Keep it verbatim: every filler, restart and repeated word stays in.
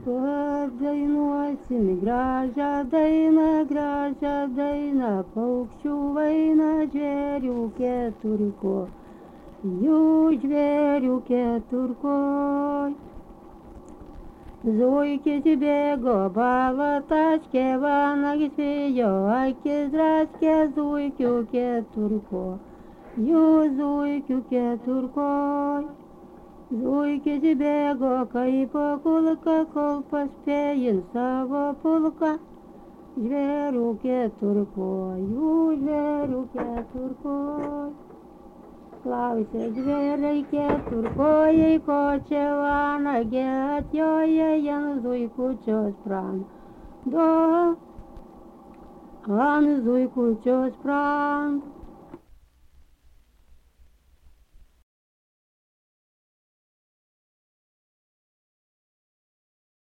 Padainuosim gražią dainą, gražią dainą, paukščių vaina, žvėrių keturko, jų žvėrių keturkoj. Zuikis bėgo, balą taškė, vanagis vėjo, akis draskė, zuikių keturko, jų zuikių keturkoj. Zuikis bėgo kaip kulka, kol paspėjin savo pulką, žvėrių keturkoj, jų žvėrių keturkoj. Klausė žvėriai keturkojai, ko čia vanagė atjoja ant zuikučio sprando, ant zuikučio sprando.